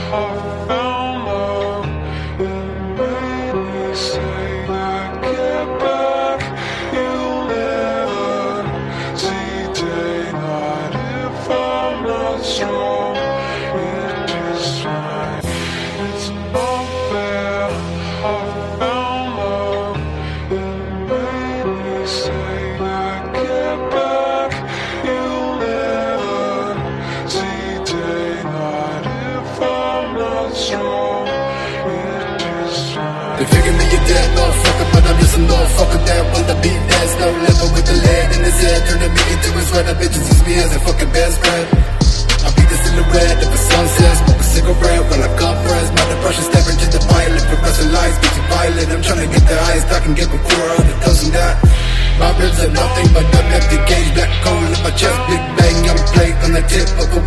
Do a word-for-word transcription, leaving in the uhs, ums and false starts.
I found love. It made me say that get back, you'll never see daylight if I'm not strong. It is fine, it's not fair. I found love. It made me say that get back, you'll never see daylight if I'm not strong. It is fine. They figure me a dead motherfucker, but I'm just a motherfucker that wanna be next. No level with the lead in his head, turning me into his right. Bitches use me as a fucking best friend. I'll be the silhouette of a sunset, smoke a cigarette while I compress. My depression staring to the pilot, progressive lies, bitchy violent. I'm trying to get the highest I can get before a hundred thousand that. My ribs are nothing but an empty cage, black coal in my chest, big bang, I'm plate on the tip of a